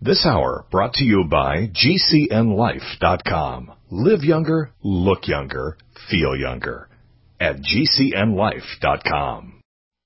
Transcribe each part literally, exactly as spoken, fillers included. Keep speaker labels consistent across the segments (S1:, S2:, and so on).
S1: This hour brought to you by G C N life dot com. Live younger, look younger, feel younger at G C N life dot com.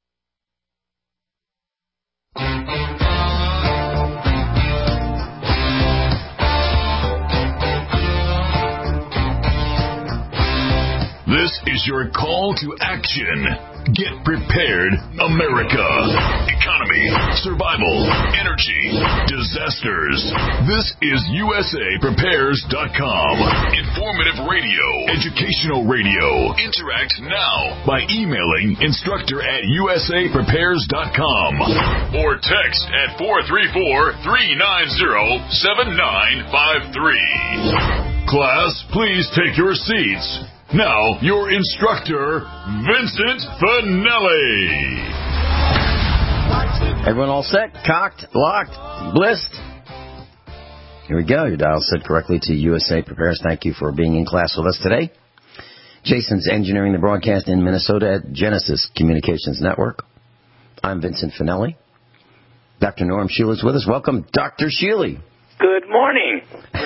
S2: This is your call to action. Get prepared, America. Economy, survival, energy, disasters. This is U S A Prepares dot com. Informative radio, educational radio. Interact now by emailing instructor at U S A Prepares dot com or text at four three four, three nine zero, seven nine five three. Class, please take your seats. Now, your instructor, Vincent Finelli.
S3: Everyone all set? Cocked? Locked? Blissed? Here we go. Your dial set correctly to U S A Prepares. Thank you for being in class with us today. Jason's engineering the broadcast in Minnesota at Genesis Communications Network. I'm Vincent Finelli. Doctor Norm Shealy is with us. Welcome, Doctor Shealy.
S4: Good morning.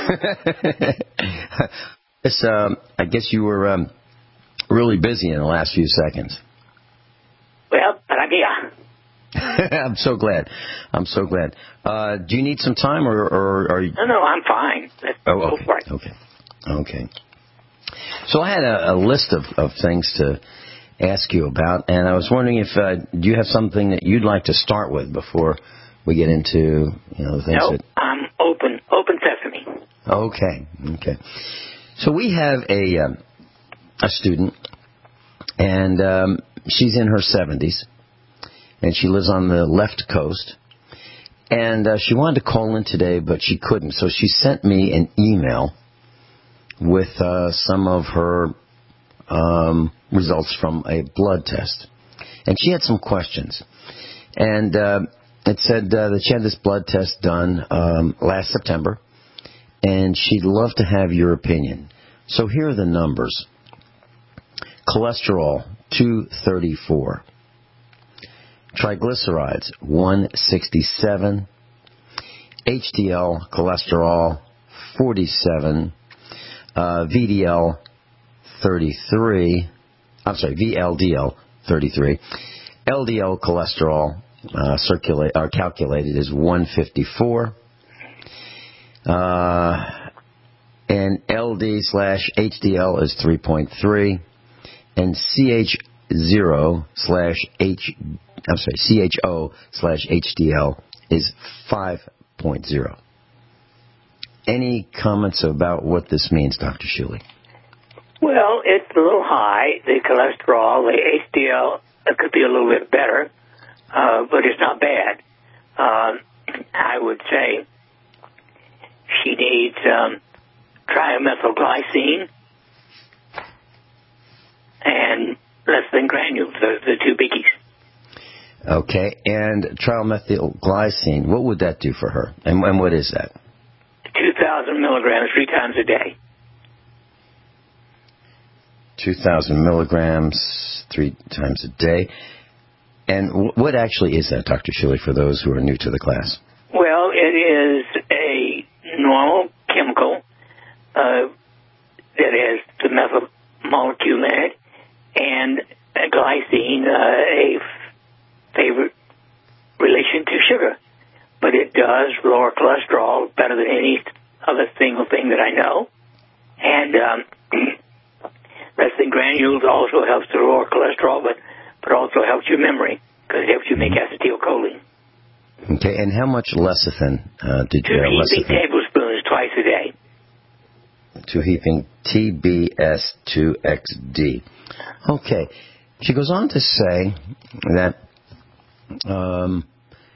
S3: Yes, um, I guess you were um, really busy in the last few seconds.
S4: Well, but I'm here.
S3: I'm so glad. I'm so glad. Uh, do you need some time, or, or are you?
S4: No, no, I'm fine. Let's
S3: oh,
S4: go
S3: okay.
S4: for it.
S3: Okay. Okay. So I had a, a list of, of things to ask you about, and I was wondering if uh, do you have something that you'd like to start with before we get into you know the things
S4: no,
S3: that.
S4: I'm open. Open sesame.
S3: Okay. Okay. So we have a um, a student, and um, she's in her seventies, and she lives on the left coast, and uh, she wanted to call in today, but she couldn't, so she sent me an email with uh, some of her um, results from a blood test, and she had some questions, and uh, it said uh, that she had this blood test done um, last September, and she'd love to have your opinion. So here are the numbers. Cholesterol, two thirty-four. Triglycerides, one sixty-seven. H D L cholesterol, forty-seven. Uh, V D L, thirty-three. I'm sorry, V L D L, thirty-three. L D L cholesterol, uh, circulate, or calculated is one fifty-four. Uh, and L D slash H D L is three point three, and C H zero slash H, I'm sorry, C H O slash H D L is five point zero. Any comments about what this means, Doctor Shealy?
S4: Well, it's a little high, the cholesterol. The H D L it could be a little bit better, uh, but it's not bad. Um, I would say she needs um, triamethylglycine and lecithin granules, the, the two biggies.
S3: Okay, and triamethylglycine, what would that do for her? And, and what is that?
S4: two thousand milligrams three times a day.
S3: two thousand milligrams three times a day. And w- what actually is that, Doctor Shealy, for those who are new to the class?
S4: Well, it is a normal chemical uh, that has the methyl molecule in it, and a glycine, uh, a f- favorite relation to sugar. But it does lower cholesterol better than any other single thing that I know. And um, lecithin granules also helps to lower cholesterol, but, but also helps your memory, because it helps you make acetylcholine.
S3: Okay, and how much lecithin uh, did you
S4: Two
S3: have?
S4: heaping
S3: Lecithin?
S4: tablespoons twice a day.
S3: Two heaping T B S two X D. Okay. She goes on to say that, um,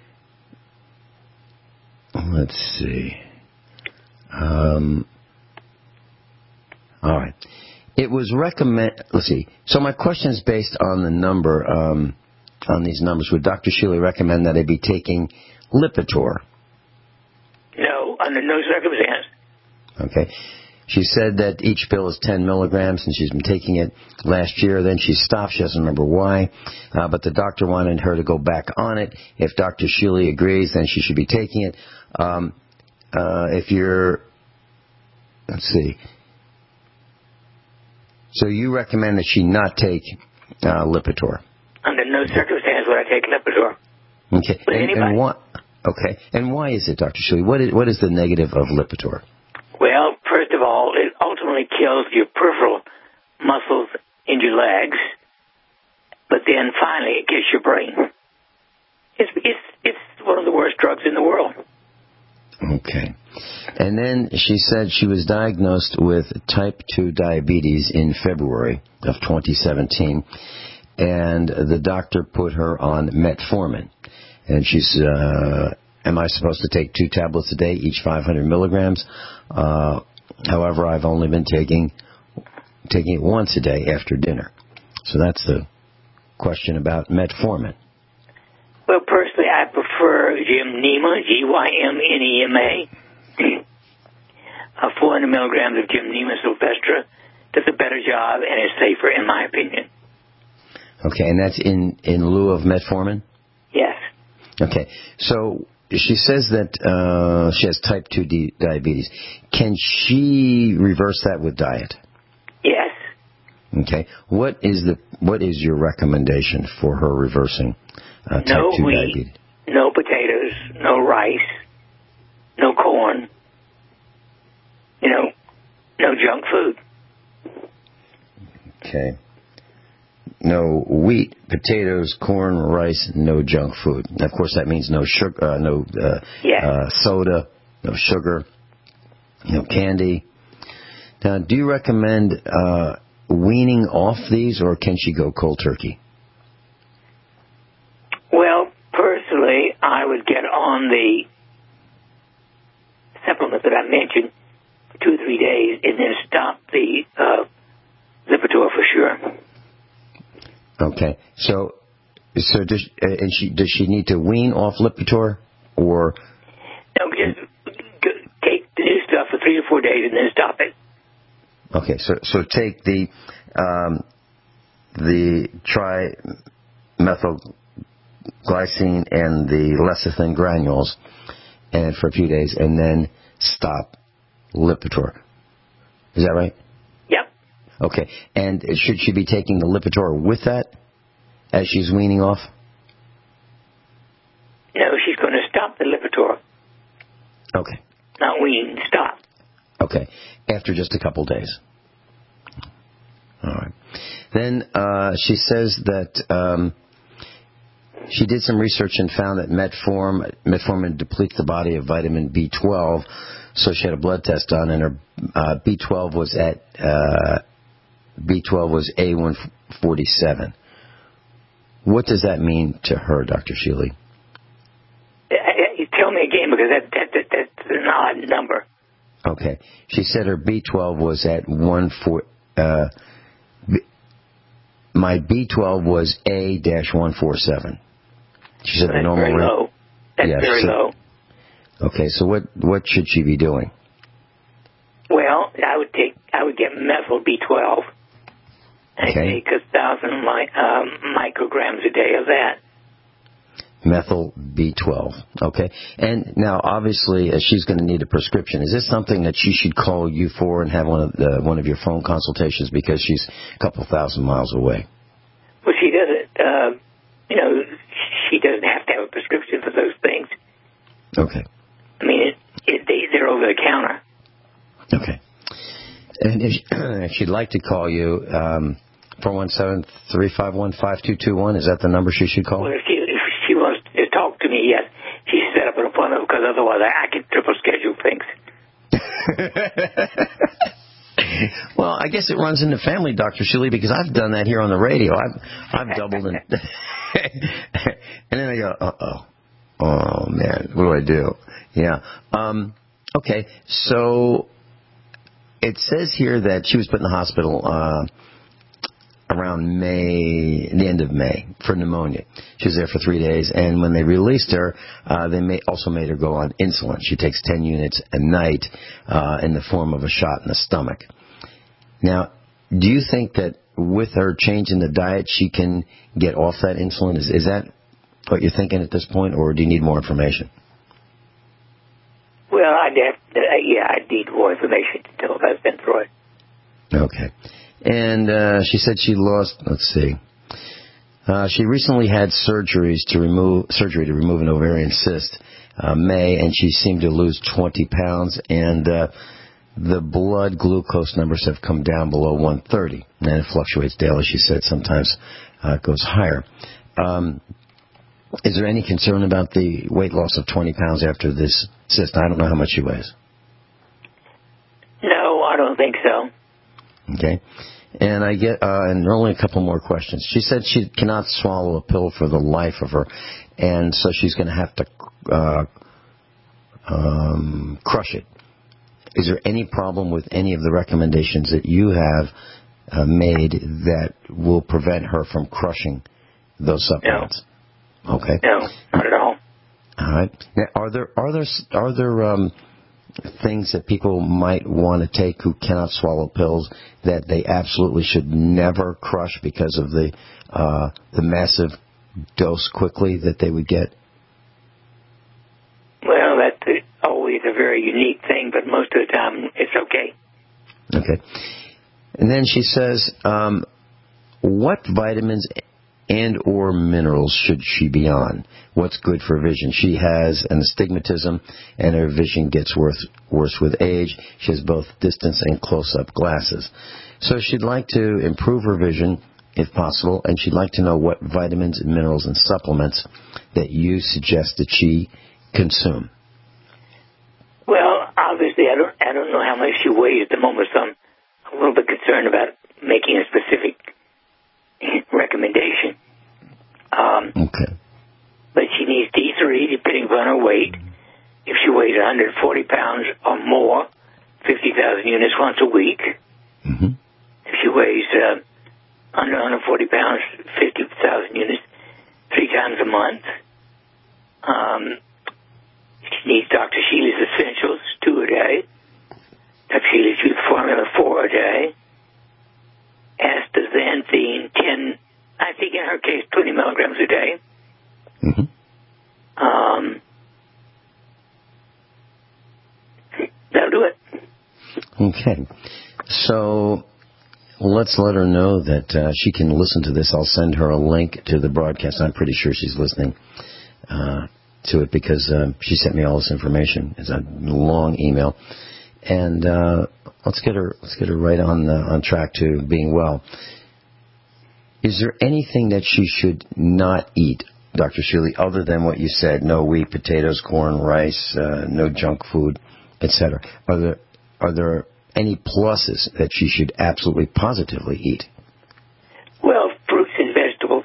S3: let's see. Um, all right. It was recommend. Let's see. So my question is based on the number, um, on these numbers. Would Doctor Shealy recommend that I be taking Lipitor?
S4: No, under no circumstance.
S3: Okay. She said that each pill is ten milligrams, and she's been taking it last year. Then she stopped. She doesn't remember why. Uh, but the doctor wanted her to go back on it. If Doctor Shealy agrees, then she should be taking it. Um, uh, if you're, let's see. So you recommend that she not take uh, Lipitor?
S4: Under no circumstance would I take Lipitor.
S3: Okay.
S4: With
S3: And,
S4: anybody.
S3: and what? Okay. And why is it, Doctor Shuley? What is, what is the negative of Lipitor?
S4: Well, first of all, it ultimately kills your peripheral muscles in your legs, but then finally it kills your brain. It's it's it's one of the worst drugs in the world.
S3: Okay. And then she said she was diagnosed with type two diabetes in February of twenty seventeen, and the doctor put her on metformin. And she's, uh, am I supposed to take two tablets a day, each five hundred milligrams? Uh, however, I've only been taking taking it once a day after dinner. So that's the question about metformin.
S4: Well, personally, I prefer Gymnema, G Y M N E M A. Uh, four hundred milligrams of Gymnema Sylvestra does a better job and is safer, in my opinion.
S3: Okay, and that's in, in lieu of metformin?
S4: Yes.
S3: Okay, so she says that uh, she has type two di- diabetes. Can she reverse that with diet?
S4: Yes.
S3: Okay, what is the what is your recommendation for her reversing uh, type
S4: no
S3: two
S4: wheat,
S3: diabetes?
S4: No potatoes, no rice, no corn, you know, no junk food.
S3: Okay. No wheat, potatoes, corn, rice, no junk food. Of course, that means no sugar, uh, no uh,
S4: Yeah.
S3: uh, soda, no sugar, no candy. Now, do you recommend uh, weaning off these, or can she go cold turkey?
S4: Well, personally, I would get on the supplement that I mentioned for two or three days and then stop the uh, Lipitor for sure.
S3: Okay, so so does uh, and she does she need to wean off Lipitor, or
S4: No, just go, take the new stuff for three or four days and then stop it.
S3: okay, so so take the um, the trimethylglycine and the lecithin granules, and for a few days, and then stop Lipitor. Is that right?
S4: Yep.
S3: Okay, and should she be taking the Lipitor with that as she's weaning off?
S4: No, she's going to stop the Lipitor.
S3: Okay.
S4: Not wean, stop.
S3: Okay, after just a couple days. All right. Then uh, she says that um, she did some research and found that metformin, metformin depletes the body of vitamin B twelve, so she had a blood test done, and her uh, B twelve was at uh, B twelve was A one forty-seven. What does that mean to her, Doctor Shealy?
S4: You tell me again, because that, that, that that's an odd number.
S3: Okay. She said her B twelve was at one four. Uh, B, my B twelve was A one forty-seven. She said
S4: That's
S3: the normal
S4: very
S3: rate.
S4: low. That's
S3: Yeah,
S4: very
S3: so-
S4: low.
S3: Okay, so what what should she be doing?
S4: Well, I would take, I would get methyl B twelve. I
S3: Okay.
S4: take a thousand mi- um, micrograms a day of that.
S3: Methyl B twelve. Okay. And now, obviously, uh, she's going to need a prescription. Is this something that she should call you for and have one of the, one of your phone consultations, because she's a couple thousand miles away?
S4: Well, she doesn't, uh, you know, she doesn't have to have a prescription for those things.
S3: Okay.
S4: I mean, it, it, they, they're over the counter.
S3: Okay. And if, she, if she'd like to call you, um, four one seven, three five one, five two two one, is that the number she should call?
S4: Well, if she, if she wants to talk to me, yes, she set up an appointment, because otherwise I, I can triple schedule things.
S3: Well, I guess it runs in the family, Doctor Shuley, because I've done that here on the radio. I've I've doubled and and then I go, uh oh, oh man, what do I do? Yeah. Um, okay, so it says here that she was put in the hospital uh, around May, the end of May, for pneumonia. She was there for three days, and when they released her, uh, they may, also made her go on insulin. She takes ten units a night uh, in the form of a shot in the stomach. Now, do you think that with her change in the diet, she can get off that insulin? Is, is that what you're thinking at this point, or do you need more information?
S4: Well, Well, I'd have to, uh, yeah, I'd need more information to know if I've been through it.
S3: Okay. And uh, she said she lost, let's see, uh, she recently had surgeries to remove surgery to remove an ovarian cyst, uh, May, and she seemed to lose twenty pounds, and uh, the blood glucose numbers have come down below one thirty, and it fluctuates daily. She said sometimes uh, it goes higher. Um, is there any concern about the weight loss of twenty pounds after this cyst? I don't know how much she weighs.
S4: No, I don't think so.
S3: Okay. And I get, uh, and only a couple more questions. She said she cannot swallow a pill for the life of her, and so she's going to have to uh, um, crush it. Is there any problem with any of the recommendations that you have uh, made that will prevent her from crushing those supplements?
S4: No.
S3: Okay.
S4: No, not at all.
S3: All right. Now, are there are there are there um, things that people might want to take who cannot swallow pills that they absolutely should never crush because of the uh, the massive dose quickly that they would get?
S4: Well, that's always a very unique thing, but most of the time it's okay.
S3: Okay. And then she says, um, what vitamins and or minerals should she be on? What's good for vision? She has an astigmatism, and her vision gets worse, worse with age. She has both distance and close-up glasses. So she'd like to improve her vision, if possible, and she'd like to know what vitamins and minerals and supplements that you suggest that she consume.
S4: Well, obviously, I don't, I don't know how much she weighs at the moment, so I'm a little bit concerned about making a specific recommendation. Um,
S3: okay.
S4: But she needs D three, depending upon her weight. If she weighs one hundred forty pounds or more, fifty thousand units once a week.
S3: Mm-hmm.
S4: If she weighs uh, under one hundred forty pounds, fifty thousand units, three times a month. Um, she needs Doctor Sheely's Essentials, two a day. Doctor Sheely's Youth Formula, four a day. Astaxanthine, ten, I think in her case, twenty milligrams a day.
S3: Mm-hmm.
S4: Um, that'll do it.
S3: Okay. So let's let her know that uh, she can listen to this. I'll send her a link to the broadcast. I'm pretty sure she's listening uh, to it because uh, she sent me all this information. It's a long email. And uh, let's get her let's get her right on uh, on track to being well. Is there anything that she should not eat, Doctor Sheely, other than what you said? No wheat, potatoes, corn, rice, uh, no junk food, et cetera. Are there are there any pluses that she should absolutely positively eat?
S4: Well, fruits and vegetables,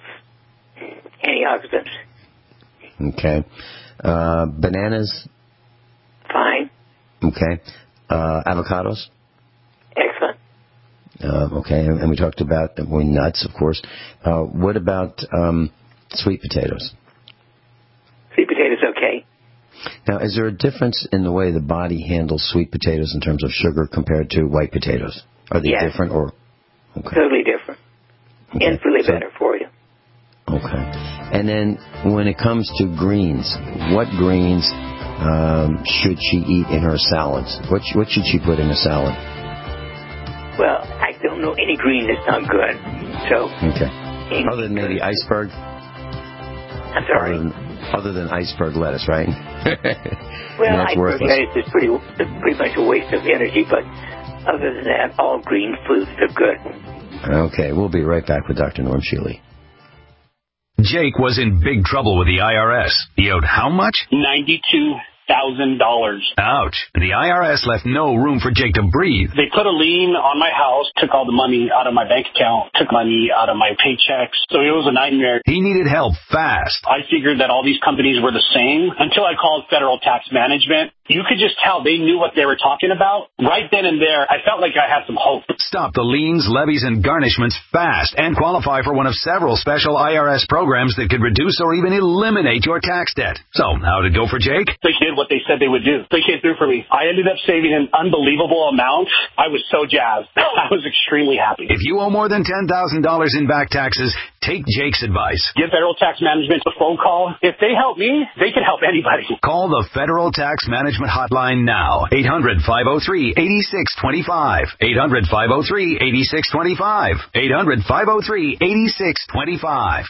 S4: antioxidants.
S3: Okay. Uh, bananas?
S4: Fine.
S3: Okay. Uh, avocados?
S4: Excellent.
S3: Uh, okay, and, and we talked about well, nuts, of course. Uh, what about um, sweet potatoes?
S4: Sweet potatoes, okay.
S3: Now, is there a difference in the way the body handles sweet potatoes in terms of sugar compared to white potatoes? Are they
S4: yes.
S3: different or? Okay.
S4: Totally different.
S3: Okay.
S4: Infinitely
S3: so,
S4: better for you.
S3: Okay. And then when it comes to greens, what greens um, should she eat in her salads? What, what should she put in a salad?
S4: Well, I don't know any green that's not good. So.
S3: Okay. Other than maybe iceberg?
S4: I'm sorry?
S3: Other than, other than iceberg lettuce, right?
S4: Well,
S3: that's
S4: iceberg
S3: worthless.
S4: lettuce is pretty, pretty much a waste of energy, but other than that, all green foods are good.
S3: Okay, we'll be right back with Doctor Norm Sheely.
S2: Jake was in big trouble with the I R S. He owed how much?
S5: ninety-two thousand dollars.
S2: Ouch. The I R S left no room for Jake to breathe.
S5: They put a lien on my house, took all the money out of my bank account, took money out of my paychecks. So it was a nightmare.
S2: He needed help fast.
S5: I figured that all these companies were the same until I called Federal Tax Management. You could just tell they knew what they were talking about. Right then and there, I felt like I had some hope.
S2: Stop the liens, levies, and garnishments fast and qualify for one of several special I R S programs that could reduce or even eliminate your tax debt. So, how'd it go for Jake?
S5: They did did what they said they would do. They came through for me. I ended up saving an unbelievable amount. I was so jazzed. I was extremely happy.
S6: If you owe more than ten thousand dollars in back taxes, take Jake's advice.
S5: Give Federal Tax Management a phone call. If they help me, they can help anybody.
S6: Call the Federal Tax Management Hotline now. eight hundred, five oh three, eight six two five. eight hundred, five oh three, eight six two five. eight hundred, five oh three, eight six two five.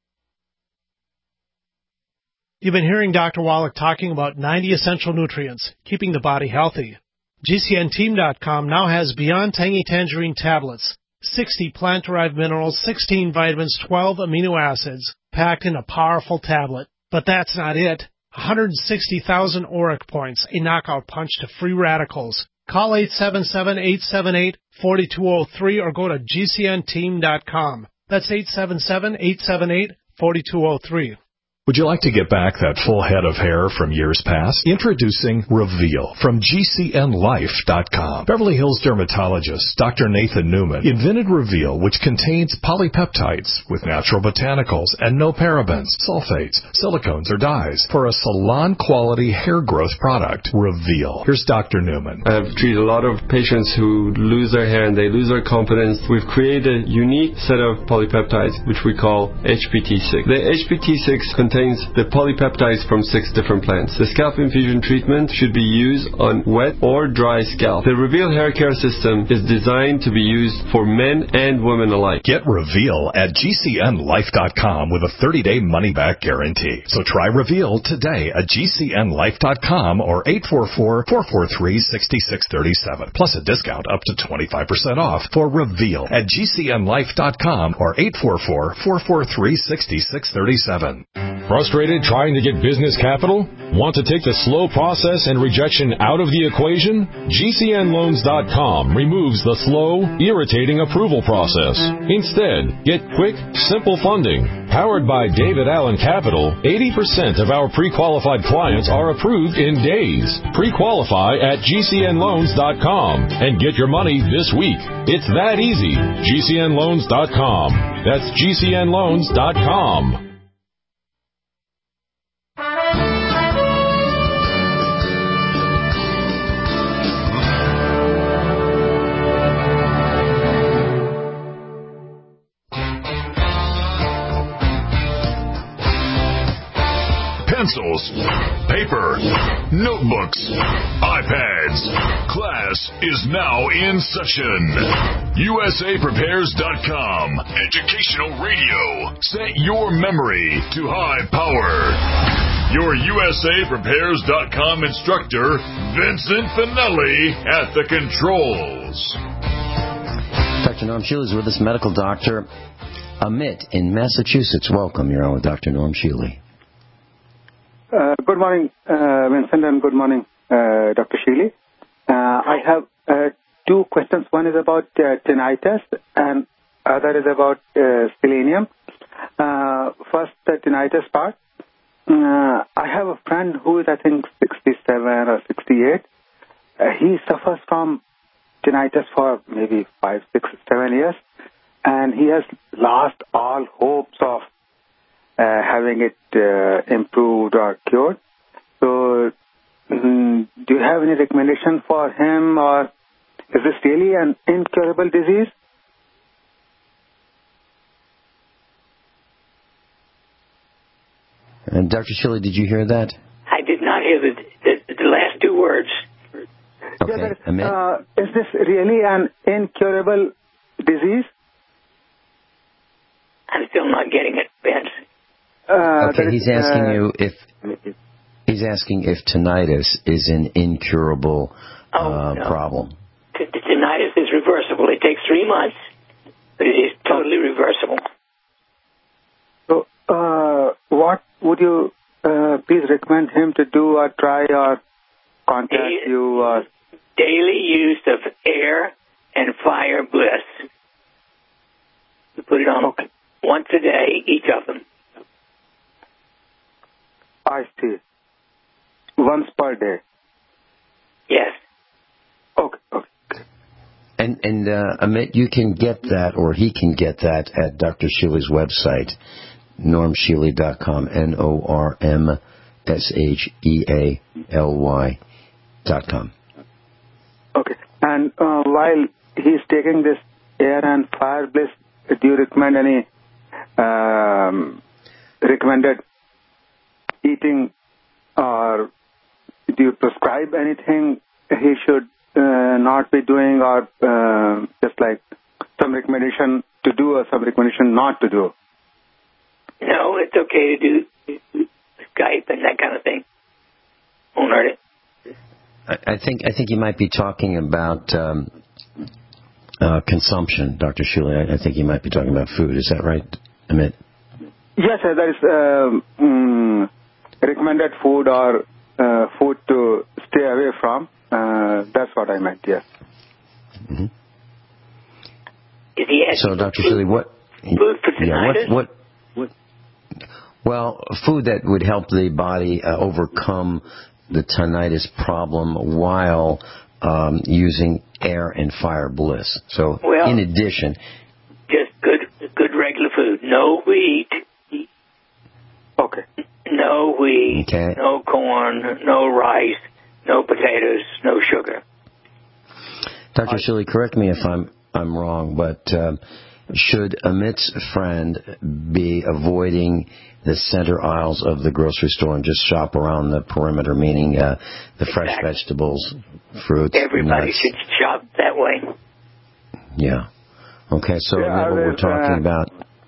S7: You've been hearing Doctor Wallach talking about ninety essential nutrients, keeping the body healthy. G C N team dot com now has Beyond Tangy Tangerine tablets, sixty plant-derived minerals, sixteen vitamins, twelve amino acids, packed in a powerful tablet. But that's not it. one hundred sixty thousand auric points, a knockout punch to free radicals. Call eight seven seven, eight seven eight, four two zero three or go to G C N team dot com. That's eight seven seven, eight seven eight, four two zero three.
S1: Would you like to get back that full head of hair from years past? Introducing Reveal from G C N life dot com. Beverly Hills dermatologist Doctor Nathan Newman invented Reveal, which contains polypeptides with natural botanicals and no parabens, sulfates, silicones, or dyes for a salon-quality hair growth product. Reveal. Here's Doctor Newman.
S8: I've treated a lot of patients who lose their hair and they lose their confidence. We've created a unique set of polypeptides, which we call H P T six. The H P T six contains contains the polypeptides from six different plants. The scalp infusion treatment should be used on wet or dry scalp. The Reveal hair care system is designed to be used for men and women alike.
S1: Get Reveal at G C N life dot com with a thirty-day money-back guarantee. So try Reveal today at G C N life dot com or eight four four, four four three, six six three seven. Plus a discount up to twenty-five percent off for Reveal at G C N life dot com or eight four four, four four three, six six three seven.
S9: Frustrated trying to get business capital? Want to take the slow process and rejection out of the equation? G C N loans dot com removes the slow, irritating approval process. Instead, get quick, simple funding. Powered by David Allen Capital, eighty percent of our pre-qualified clients are approved in days. Pre-qualify at G C N loans dot com and get your money this week. It's that easy. G C N loans dot com. That's G C N loans dot com.
S2: Pencils, paper, notebooks, iPads. Class is now in session. U S A Prepares dot com. Educational radio. Set your memory to high power. Your U S A Prepares dot com instructor, Vincent Finelli, at the controls.
S3: Doctor Norm Shealy is with us, medical doctor Amit in Massachusetts. Welcome. You're on with Doctor Norm Shealy.
S10: Uh, good morning, uh, Vincent, and good morning, uh, Doctor Shealy. Uh, I have uh, two questions. One is about uh, tinnitus, and other is about uh, selenium. Uh, first, the tinnitus part. Uh, I have a friend who is, I think, sixty-seven or sixty-eight. Uh, he suffers from tinnitus for maybe five, six, seven years, and he has lost all hopes of Uh, having it uh, improved or cured. So, mm, do you have any recommendation for him, or is this really an incurable disease?
S3: And Doctor Shealy, did you hear that?
S4: I did not hear the, the, the last two words.
S3: Okay.
S10: Yeah, that, uh, is this really an incurable disease?
S4: I'm still not getting it, Vince.
S10: Uh,
S3: okay, he's
S10: is,
S3: asking
S10: uh,
S3: you if he's asking if tinnitus is an incurable uh,
S4: oh, no.
S3: problem.
S4: The, the tinnitus is reversible. It takes three months, but it is totally reversible.
S10: So, uh, what would you uh, please recommend him to do, or try, or contact daily, you? Or...
S4: Daily use of air and fire bliss. You put it on okay. once a day, each of them.
S10: I see. Once per day?
S4: Yes.
S10: Okay. okay.
S3: And, and uh, Amit, you can get that, or he can get that at Doctor Shealy's website, norm shealy dot com, N O R M S H E A L Y dot com.
S10: Okay. And uh, while he's taking this air and fire bliss, do you recommend any um, recommended eating, or do you prescribe anything he should uh, not be doing, or uh, just like some recommendation to do or some recommendation not to do?
S4: No, it's okay to do Skype and that kind of thing. Won't hurt it.
S3: I think I think you might be talking about um, uh, consumption, Doctor Shuli. I, I think you might be talking about food. Is that right, Amit?
S10: Yes, sir. That is uh, um, recommended food or uh, food to stay away from. Uh, that's what I meant, yes.
S3: Mm-hmm.
S4: Is he
S3: so, Doctor Shuli, what?
S4: Food for
S3: yeah, what, what? What? Well, food that would help the body uh, overcome the tinnitus problem while um, using air and fire bliss. So,
S4: well,
S3: in addition,
S4: just good, good regular food. No wheat.
S10: Okay.
S4: No wheat.
S3: Okay.
S4: No corn. No rice. No potatoes. No sugar.
S3: Doctor Shuli, correct me if I'm I'm wrong, but um, should Amit's friend be avoiding the center aisles of the grocery store and just shop around the perimeter, meaning uh, the fresh
S4: exactly.
S3: vegetables, fruits,
S4: Everybody
S3: nuts?
S4: should shop that way.
S3: Yeah. Okay, so
S10: yeah,
S3: what we're talking
S10: uh,
S3: about,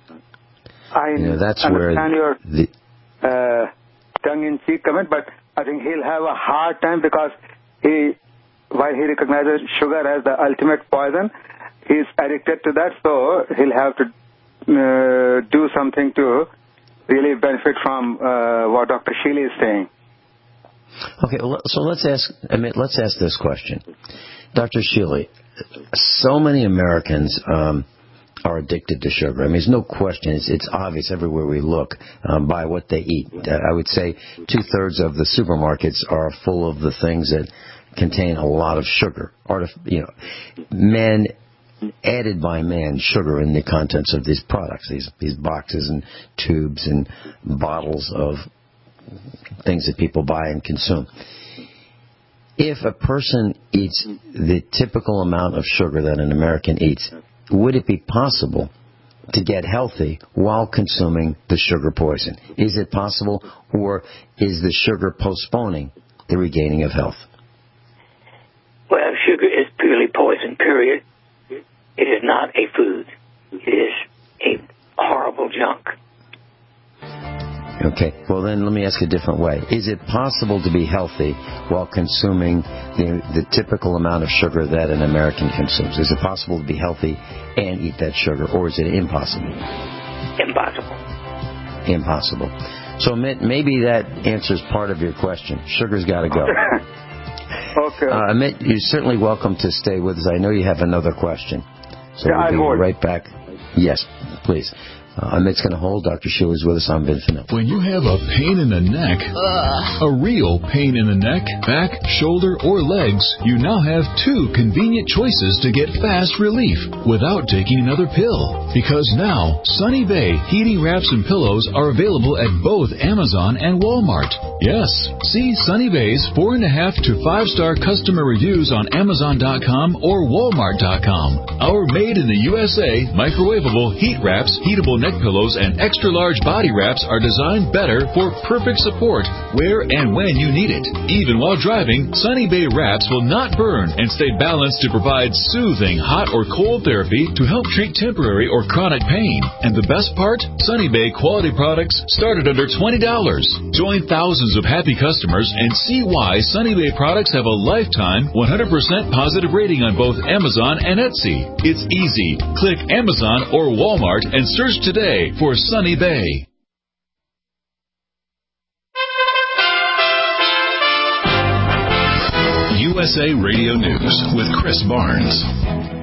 S10: I
S3: you know, that's
S10: understand
S3: where
S10: your
S3: the
S10: uh, tongue-in-cheek comment, but I think he'll have a hard time because he, while he recognizes sugar as the ultimate poison, he's addicted to that, so he'll have to uh, do something to really benefit from uh, what Doctor Shuli is saying.
S3: Okay, well, so let's ask. I mean, let's ask this question, Doctor Shuli. So many Americans um, are addicted to sugar. I mean, there's no question. It's, it's obvious everywhere we look um, by what they eat. Uh, I would say two thirds of the supermarkets are full of the things that contain a lot of sugar. Artif- you know, men. Added by man sugar in the contents of these products, these these boxes and tubes and bottles of things that people buy and consume. If a person eats the typical amount of sugar that an American eats, would it be possible to get healthy while consuming the sugar poison? Is it possible, or is the sugar postponing the regaining of health?
S4: Well, sugar is purely poison, period. It is not a food. It is a horrible junk.
S3: Okay. Well, then let me ask a different way. Is it possible to be healthy while consuming the, the typical amount of sugar that an American consumes? Is it possible to be healthy and eat that sugar, or is it impossible?
S4: Impossible.
S3: Impossible. So maybe that answers part of your question. Sugar's got to go.
S10: Okay.
S3: Uh, Amit, you're certainly welcome to stay with us. I know you have another question. So
S10: yeah,
S3: we'll
S10: I'll
S3: be right back. Yes, please. Uh, Amit's going to hold. Doctor Shuli's with us on Vinfinil.
S2: When you have a pain in the neck, Ugh. a real pain in the neck, back, shoulder, or legs, you now have two convenient choices to get fast relief without taking another pill. Because now, Sunny Bay heating wraps and pillows are available at both Amazon and Walmart. Yes, see Sunny Bay's four and a half to five star customer reviews on Amazon dot com or Walmart dot com. Our made in the U S A microwavable heat wraps, heatable neck pillows, and extra large body wraps are designed better for perfect support where and when you need it. Even while driving, Sunny Bay wraps will not burn and stay balanced to provide soothing hot or cold therapy to help treat temporary or chronic pain. And the best part? Sunny Bay quality products start at under twenty dollars. Join thousands of happy customers and see why Sunny Bay products have a lifetime one hundred percent positive rating on both Amazon and Etsy. It's easy. Click Amazon or Walmart and search today for Sunny Bay. U S A Radio News with Chris Barnes.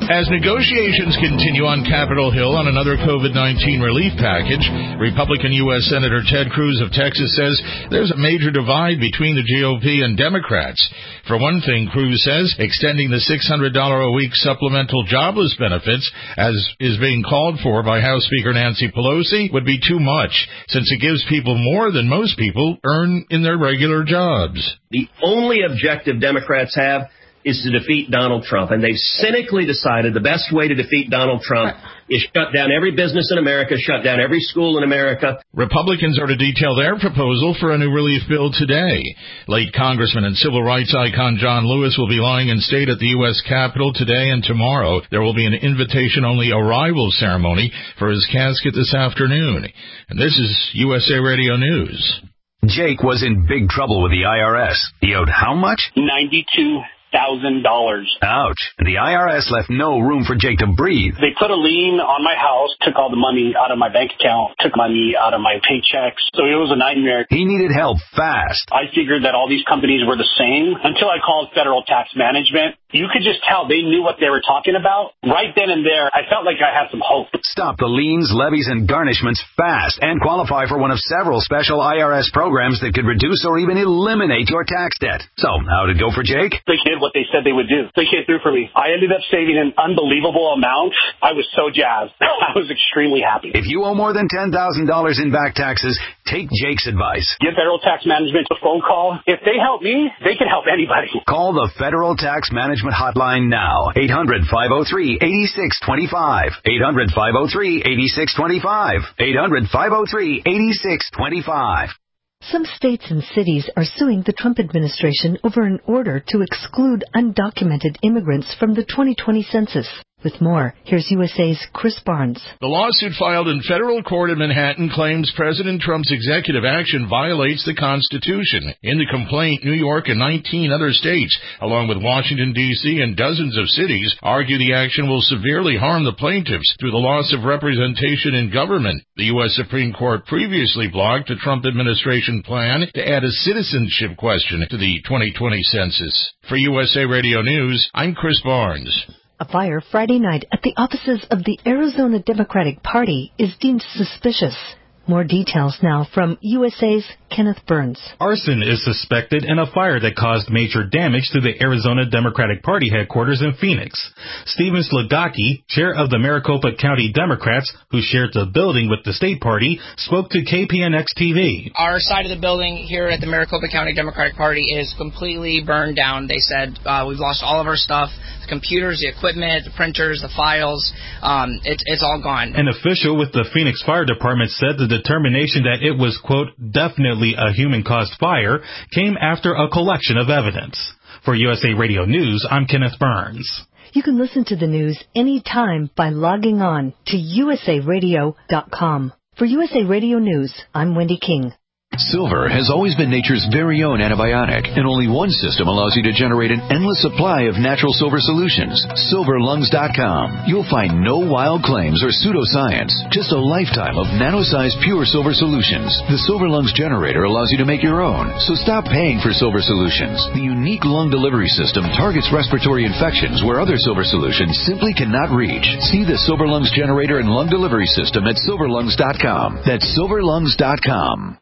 S11: As negotiations continue on Capitol Hill on another COVID nineteen relief package, Republican U S Senator Ted Cruz of Texas says there's a major divide between the G O P and Democrats. For one thing, Cruz says extending the six hundred dollars a week supplemental jobless benefits, as is being called for by House Speaker Nancy Pelosi, would be too much, since it gives people more than most people earn in their regular jobs.
S12: The only objective Democrats have is to defeat Donald Trump. And they've cynically decided the best way to defeat Donald Trump is shut down every business in America, shut down every school in America.
S11: Republicans are to detail their proposal for a new relief bill today. Late Congressman and civil rights icon John Lewis will be lying in state at the U S Capitol today and tomorrow. There will be an invitation-only arrival ceremony for his casket this afternoon. And this is U S A Radio News.
S6: Jake was in big trouble with the I R S. He owed how much?
S5: ninety-two thousand dollars.
S6: Ouch. And the I R S left no room for Jake to breathe.
S5: They put a lien on my house, took all the money out of my bank account, took money out of my paychecks. So it was a nightmare.
S6: He needed help fast.
S5: I figured that all these companies were the same until I called Federal Tax Management. You could just tell they knew what they were talking about. Right then and there, I felt like I had some hope.
S6: Stop the liens, levies, and garnishments fast and qualify for one of several special I R S programs that could reduce or even eliminate your tax debt. So, how'd it go for Jake?
S5: They did what they said they would do. They came through for me. I ended up saving an unbelievable amount. I was so jazzed. I was extremely happy.
S6: If you owe more than ten thousand dollars in back taxes, take Jake's advice.
S5: Give Federal Tax Management a phone call. If they help me, they can help anybody.
S6: Call the Federal Tax Management Hotline now. eight hundred, five oh three, eight six two five. eight hundred, five oh three, eight six two five. eight hundred, five oh three, eight six two five.
S13: Some states and cities are suing the Trump administration over an order to exclude undocumented immigrants from the twenty twenty census. With more, here's U S A's Chris Barnes.
S11: The lawsuit filed in federal court in Manhattan claims President Trump's executive action violates the Constitution. In the complaint, New York and nineteen other states, along with Washington, D C and dozens of cities, argue the action will severely harm the plaintiffs through the loss of representation in government. The U S Supreme Court previously blocked the Trump administration plan to add a citizenship question to the twenty twenty census. For U S A Radio News, I'm Chris Barnes.
S13: A fire Friday night at the offices of the Arizona Democratic Party is deemed suspicious. More details now from U S A's Kenneth Burns.
S14: Arson is suspected in a fire that caused major damage to the Arizona Democratic Party headquarters in Phoenix. Stephen Slagaki, chair of the Maricopa County Democrats, who shared the building with the state party, spoke to K P N X T V.
S15: Our side of the building here at the Maricopa County Democratic Party is completely burned down. They said uh, we've lost all of our stuff, the computers, the equipment, the printers, the files. Um, it, it's all gone.
S14: An official with the Phoenix Fire Department said the determination that it was, quote, definitely a human-caused fire came after a collection of evidence. For U S A Radio News, I'm Kenneth Burns.
S13: You can listen to the news anytime by logging on to U S A radio dot com. For U S A Radio News, I'm Wendy King.
S16: Silver has always been nature's very own antibiotic, and only one system allows you to generate an endless supply of natural silver solutions. silver lungs dot com. You'll find no wild claims or pseudoscience, just a lifetime of nano-sized pure silver solutions. The Silver Lungs generator allows you to make your own, so stop paying for silver solutions. The unique lung delivery system targets respiratory infections where other silver solutions simply cannot reach. See the Silver Lungs generator and lung delivery system at silver lungs dot com. That's silver lungs dot com.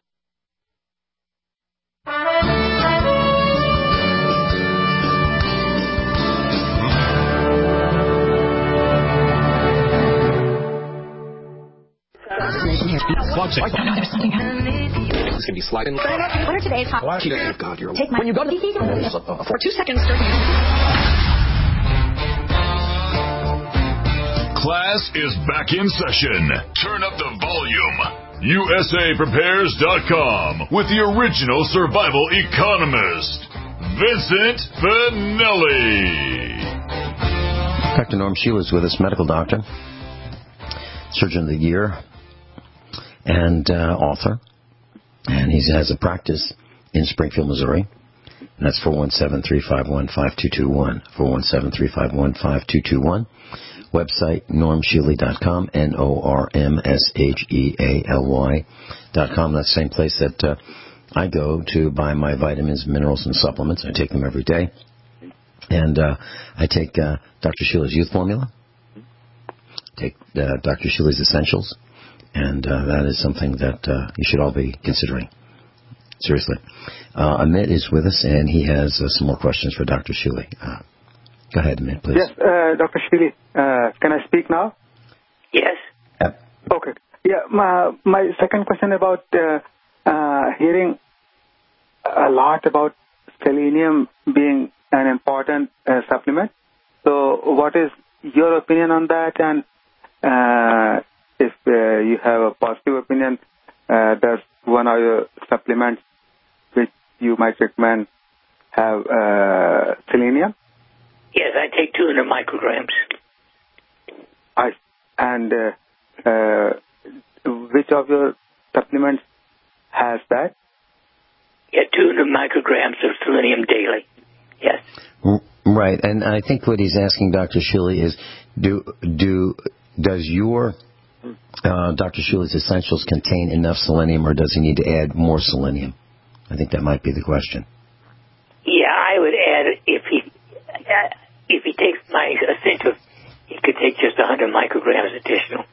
S17: It's gonna be sliding.
S18: What are today's hot?
S17: Watch it. Oh God, you're.
S18: Take my.
S17: When you go to the
S18: for two seconds.
S2: Class is back in session. Turn up the volume. U S A Prepares dot com with the original survival economist, Vincent Finelli.
S3: Doctor Norm Sheila is with us, medical doctor, Surgeon of the Year, and uh, author. And he has a practice in Springfield, Missouri. And that's four one seven, three five one, five two two one. four one seven, three five one, five two two one. Website, norm shealy dot com, N O R M S H E A L Y dot com. That's the same place that uh, I go to buy my vitamins, minerals, and supplements. I take them every day. And uh, I take uh, Doctor Schuler's Youth Formula, take uh, Doctor Schuler's Essentials, and uh, that is something that uh, you should all be considering. Seriously. Uh, Amit is with us, and he has uh, some more questions for Doctor Schuler. Uh, go ahead, Amit, please.
S10: Yes, uh, Doctor Schuler, uh, can I speak now?
S4: Yes.
S3: Yep.
S10: Okay. Yeah, my, my second question about uh, uh, hearing a lot about selenium being an important uh, supplement. So what is your opinion on that? And uh, if uh, you have a positive opinion, uh, does one of your supplements which you might recommend have uh, selenium?
S4: Yes, I take two hundred micrograms.
S10: I, and uh, uh, which of your supplements has that?
S4: Yeah, two hundred micrograms of selenium daily. Yes.
S3: Right, and I think what he's asking Doctor Schuler is, do do does your uh, Doctor Schuler's Essentials contain enough selenium, or does he need to add more selenium? I think that might be the question.
S4: Yeah, I would add if he uh, if he takes my Essentials, he could take just one hundred micrograms additional.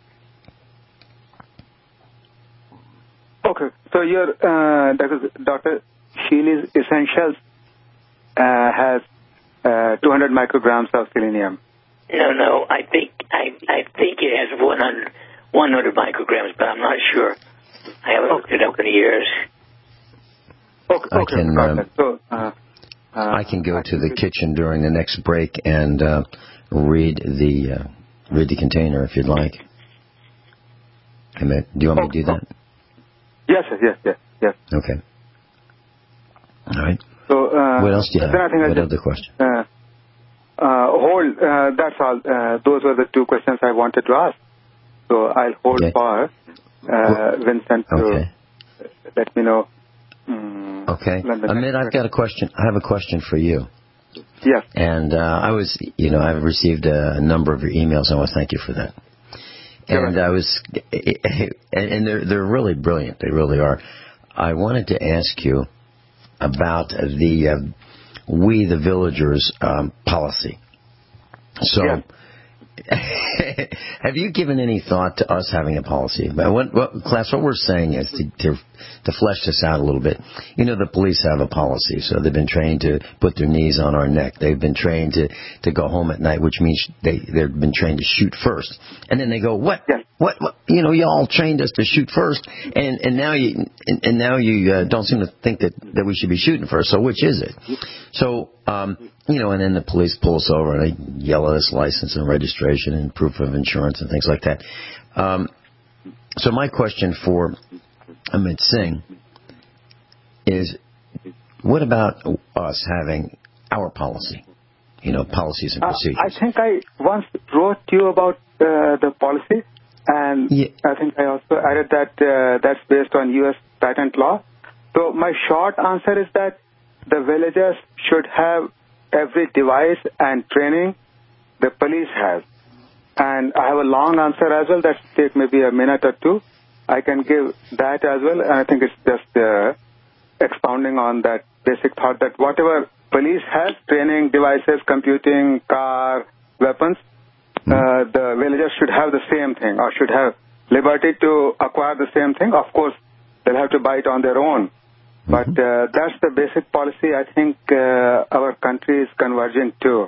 S10: Okay, so your uh, Doctor Schuler's Essentials uh, has uh, two hundred micrograms of selenium.
S4: No, no, I think I I think it has one hundred, one hundred micrograms, but I'm not sure. I haven't looked it up in years.
S10: Okay,
S3: I
S10: okay,
S3: can um,
S10: so, uh, uh,
S3: I can go to the kitchen during the next break and uh, read the uh, read the container if you'd like. Amit, do you want me to do that?
S10: Yes, yes, yes, yes.
S3: Okay. All right.
S10: So, uh,
S3: what else do you have?
S10: Then I think
S3: what
S10: I
S3: other question?
S10: Uh, uh, hold, uh, that's all. Uh, those were the two questions I wanted to ask. So I'll hold
S3: okay.
S10: for uh, Vincent to
S3: okay.
S10: let me know. Um,
S3: okay. Amit, I've got a question. I have a question for you.
S10: Yes.
S3: And uh, I was, you know, I've received a number of your emails. I want to thank you for that. And sure. I was, and they're they're really brilliant. They really are. I wanted to ask you about the uh, We the Villagers um, policy. So, yeah. Have you given any thought to us having a policy? But what, what, class, what we're saying is to, to to flesh this out a little bit. You know, the police have a policy, so they've been trained to put their knees on our neck. They've been trained to, to go home at night, which means they they've been trained to shoot first. And then they go, what? Yeah. What, what? You know, y'all trained us to shoot first, and and now you and, and now you uh, don't seem to think that that we should be shooting first. So which is it? So. Um, You know, and then the police pull us over and they yell at us license and registration and proof of insurance and things like that. Um, so my question for Amit Singh is, what about us having our policy? You know, policies and procedures.
S10: Uh, I think I once wrote to you about uh, the policy, and yeah. I think I also added that uh, that's based on U S patent law. So my short answer is that the villagers should have every device and training the police has. And I have a long answer as well that take maybe a minute or two. I can give that as well. And I think it's just uh, expounding on that basic thought that whatever police has, training, devices, computing, car, weapons, uh, the villagers should have the same thing or should have liberty to acquire the same thing. Of course, they'll have to buy it on their own. But uh, that's the basic policy I think uh, our country is converging to.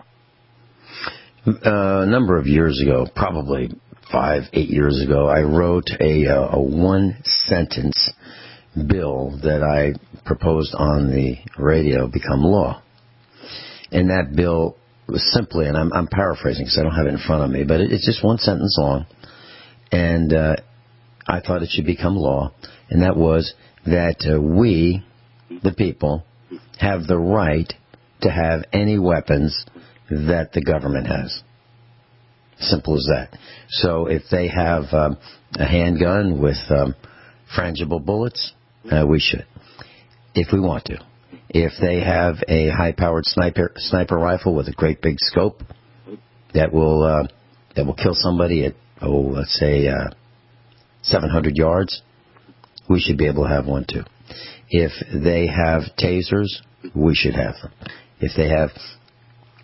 S3: Uh, a number of years ago, probably five, eight years ago, I wrote a, uh, a one-sentence bill that I proposed on the radio become law. And that bill was simply, and I'm, I'm paraphrasing because I don't have it in front of me, but it, it's just one sentence long. And uh, I thought it should become law, and that was that uh, we, the people, have the right to have any weapons that the government has. Simple as that. So if they have um, a handgun with um, frangible bullets, uh, we should, if we want to. If they have a high-powered sniper sniper rifle with a great big scope that will uh, that will kill somebody at, oh, let's say uh, seven hundred yards, we should be able to have one too. If they have tasers, we should have them. If they have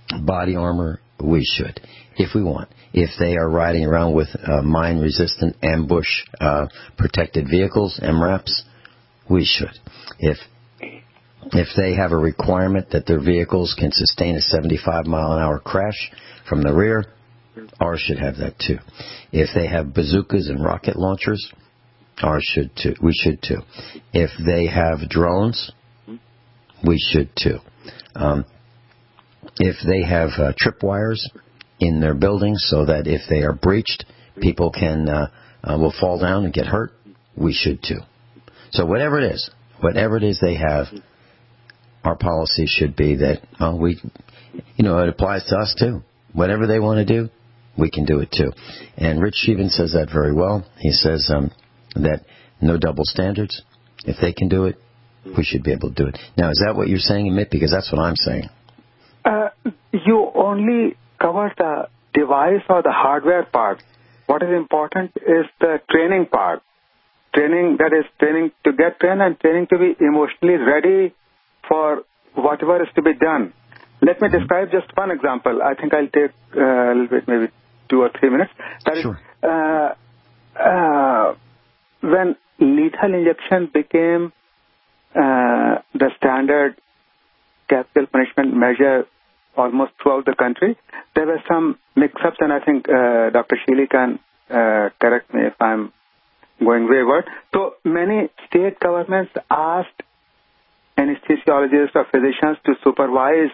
S3: body armor, we should, if we want. If they are riding around with uh, mine-resistant ambush uh, protected vehicles, M RAPs, we should. If if they have a requirement that their vehicles can sustain a seventy-five mile an hour crash from the rear, ours should have that too. If they have bazookas and rocket launchers, ours should too. We should too. If they have drones, we should too. Um, if they have uh, tripwires in their buildings so that if they are breached, people can uh, uh, will fall down and get hurt, we should too. So whatever it is, whatever it is they have, our policy should be that uh, we, you know, it applies to us too. Whatever they want to do, we can do it too. And Rich even says that very well. He says um, that no double standards. If they can do it, we should be able to do it. Now, is that what you're saying, Amit? Because that's what I'm saying.
S10: Uh, you only cover the device or the hardware part. What is important is the training part. Training, that is training to get trained and training to be emotionally ready for whatever is to be done. Let me describe just one example. I think I'll take uh, a little bit, maybe two or three minutes. That sure. is, uh, uh, when lethal injection became uh, the standard capital punishment measure almost throughout the country, there were some mix-ups, and I think uh, Doctor Shealy can uh, correct me if I'm going wayward. So many state governments asked anesthesiologists or physicians to supervise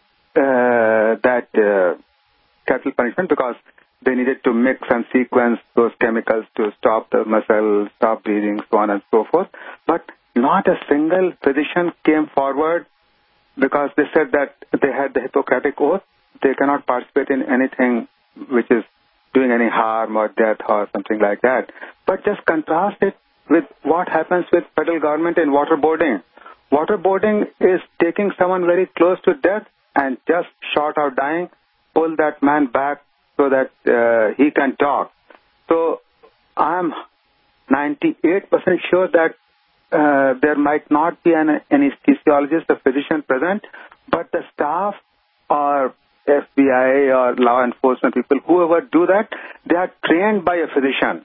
S10: uh, that uh, capital punishment because they needed to mix and sequence those chemicals to stop the muscle, stop breathing, so on and so forth. But not a single physician came forward because they said that they had the Hippocratic Oath. They cannot participate in anything which is doing any harm or death or something like that. But just contrast it with what happens with federal government in waterboarding. Waterboarding is taking someone very close to death and just short or dying, pull that man back so that uh, he can talk. So I'm ninety-eight percent sure that uh, there might not be an anesthesiologist or physician present, but the staff or F B I or law enforcement people, whoever do that, they are trained by a physician.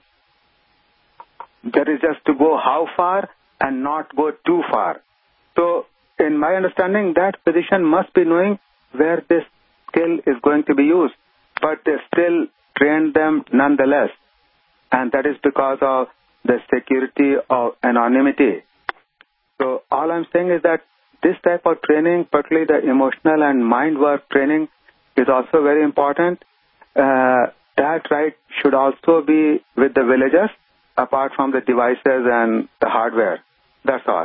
S10: That is just to go how far and not go too far. So in my understanding, that physician must be knowing where this skill is going to be used, but they still train them nonetheless. And that is because of the security of anonymity. So all I'm saying is that this type of training, particularly the emotional and mind work training, is also very important. Uh, that right should also be with the villagers, apart from the devices and the hardware. That's all.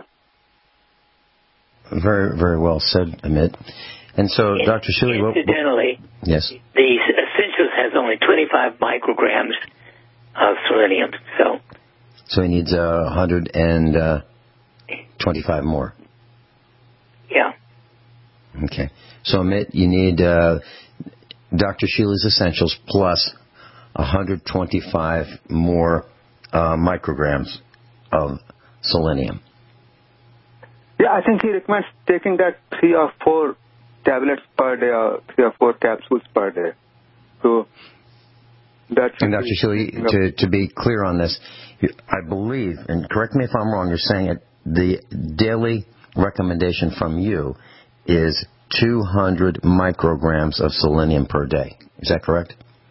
S3: Very, very well said, Amit. And so,
S4: In,
S3: Doctor Shealy, what,
S4: incidentally,
S3: what, yes,
S4: the Essentials has only twenty-five micrograms of selenium. So,
S3: so he needs uh, one hundred twenty-five more.
S4: Yeah.
S3: Okay. So, Amit, you need uh, Doctor Shealy's Essentials plus one hundred twenty-five more uh, micrograms of selenium.
S10: Yeah, I think he recommends taking that three or four tablets per day or three or four capsules per day. So that.
S3: And Doctor Shealy, to, to be clear on this, I believe, and correct me if I'm wrong, you're saying it, the daily recommendation from you is two hundred micrograms of selenium per day. Is that correct?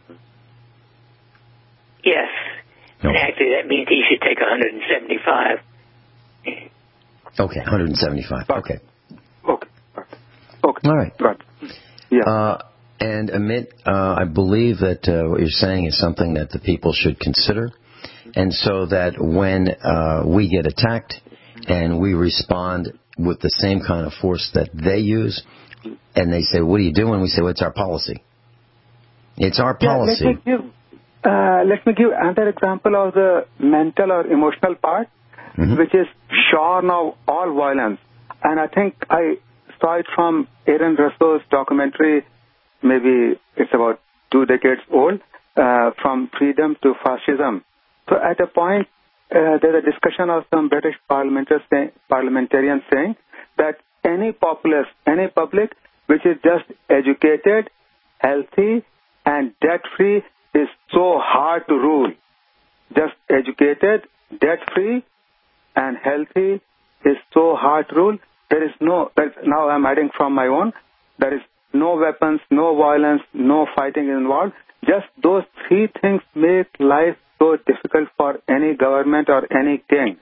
S4: Yes.
S3: No.
S4: And actually, that means he should take one hundred seventy-five.
S3: Okay, one hundred seventy-five. Okay.
S10: Okay. Okay.
S3: All right.
S10: Right. Yeah.
S3: Uh, and Amit, uh, I believe that uh, what you're saying is something that the people should consider, and so that when uh, we get attacked and we respond with the same kind of force that they use, and they say, "What are you doing?" We say, "Well, it's our policy. It's our policy."
S10: Yeah, let me give, uh, let me give another example of the mental or emotional part. Mm-hmm. Which is shorn of all violence. And I think I saw it from Aaron Russell's documentary, maybe it's about two decades old, uh, From Freedom to Fascism. So at a point, uh, there's a discussion of some British parliamentarians saying, parliamentarians saying that any populace, any public which is just educated, healthy, and debt-free is so hard to rule. Just educated, debt-free, and healthy is so hard to rule. There is no, now I'm adding from my own, there is no weapons, no violence, no fighting involved. Just those three things make life so difficult for any government or any king.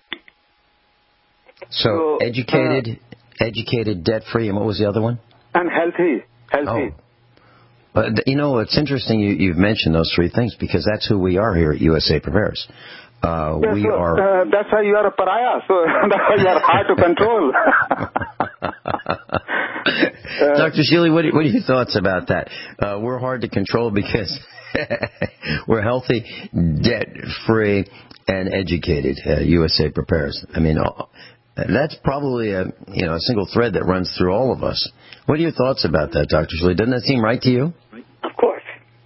S3: So,
S10: So,
S3: educated, uh, educated, debt-free, and what was the other one?
S10: And healthy, healthy.
S3: Oh. But, you know, it's interesting you, you've mentioned those three things because that's who we are here at U S A Prepares. Uh,
S10: yes,
S3: we
S10: so,
S3: are.
S10: Uh, that's why you are a pariah. So that's why you are hard to control.
S3: uh, Doctor Shealy, what, what are your thoughts about that? Uh, we're hard to control because we're healthy, debt-free, and educated. Uh, U S A Prepares. I mean, that's probably a you know a single thread that runs through all of us. What are your thoughts about that, Doctor Shealy? Doesn't that seem right to you?
S4: Of course.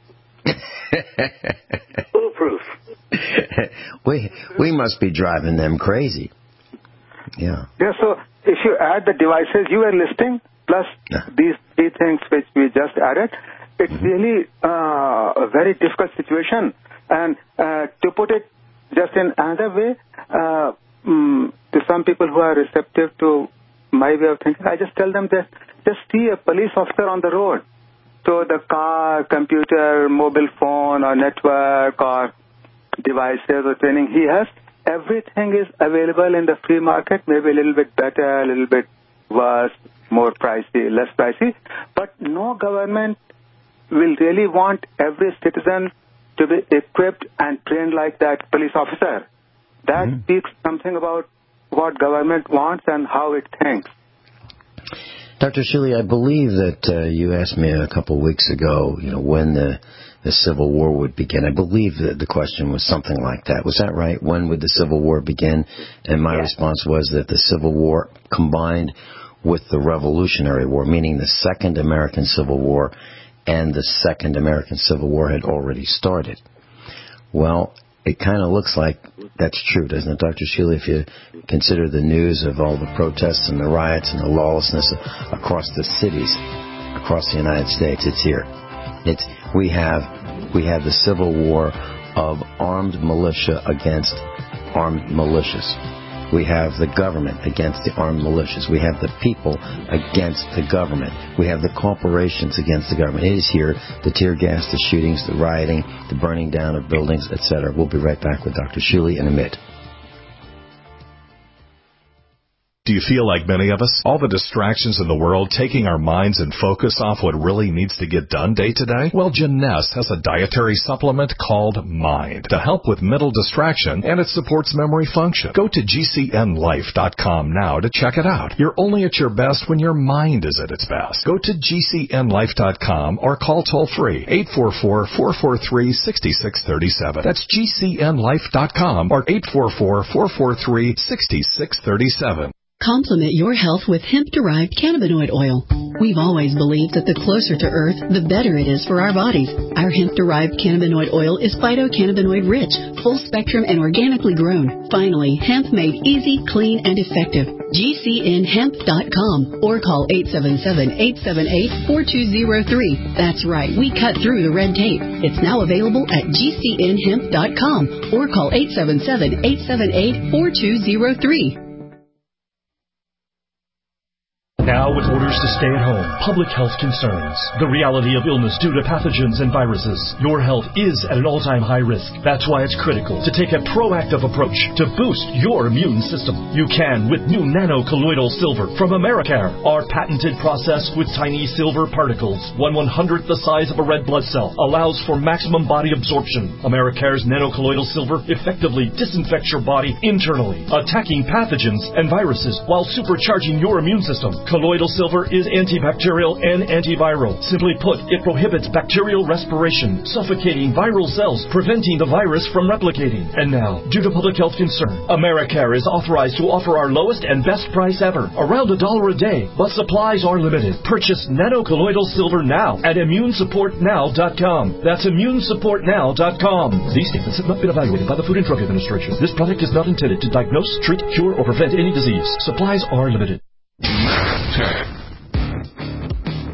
S4: Foolproof.
S3: we we must be driving them crazy. Yeah.
S10: Yeah. So if you add the devices you are listing plus yeah. these three things which we just added, it's mm-hmm. really uh, a very difficult situation. And uh, to put it just in another way, uh, mm, to some people who are receptive to my way of thinking, I just tell them that just see a police officer on the road. So the car, computer, mobile phone, or network, or devices or training he has, everything is available in the free market, maybe a little bit better, a little bit worse, more pricey, less pricey. But no government will really want every citizen to be equipped and trained like that police officer. That mm-hmm. speaks something about what government wants and how it thinks.
S3: Doctor Shealy, I believe that uh, you asked me a couple of weeks ago, you know, when the, the Civil War would begin. I believe that the question was something like that. Was that right? When would the Civil War begin? And my yeah. response was that the Civil War combined with the Revolutionary War, meaning the Second American Civil War, and the Second American Civil War had already started. Well, it kind of looks like that's true, doesn't it, Doctor Shealy, if you consider the news of all the protests and the riots and the lawlessness across the cities, across the United States. It's here. It's we have we have the Civil War of armed militia against armed militias. We have the government against the armed militias. We have the people against the government. We have the corporations against the government. It is here, the tear gas, the shootings, the rioting, the burning down of buildings, et cetera. We'll be right back with Doctor Shealy in a minute.
S1: Do you feel like many of us? All the distractions in the world taking our minds and focus off what really needs to get done day to day? Well, Jeunesse has a dietary supplement called Mind to help with mental distraction, and it supports memory function. Go to G C N life dot com now to check it out. You're only at your best when your mind is at its best. Go to G C N life dot com or call toll-free eight four four, four four three, six six three seven. That's G C N life dot com or eight four four, four four three, six six three seven.
S19: Complement your health with hemp-derived cannabinoid oil. We've always believed that the closer to Earth, the better it is for our bodies. Our hemp-derived cannabinoid oil is phytocannabinoid-rich, full-spectrum, and organically grown. Finally, hemp made easy, clean, and effective. G C N hemp dot com or call eight seven seven, eight seven eight, four two zero three. That's right, we cut through the red tape. It's now available at G C N hemp dot com or call eight seven seven, eight seven eight, four two zero three.
S20: Now with orders to stay at home, public health concerns, the reality of illness due to pathogens and viruses, your health is at an all-time high risk. That's why it's critical to take a proactive approach to boost your immune system. You can with new nano-colloidal silver from Americare, our patented process with tiny silver particles, one one-hundredth the size of a red blood cell, allows for maximum body absorption. Americare's nano-colloidal silver effectively disinfects your body internally, attacking pathogens and viruses while supercharging your immune system. Colloidal silver is antibacterial and antiviral. Simply put, it prohibits bacterial respiration, suffocating viral cells, preventing the virus from replicating. And now, due to public health concern, Americare is authorized to offer our lowest and best price ever, around a dollar a day, but supplies are limited. Purchase nano-colloidal silver now at immune support now dot com. That's immune support now dot com. These statements have not been evaluated by the Food and Drug Administration. This product is not intended to diagnose, treat, cure, or prevent any disease. Supplies are limited.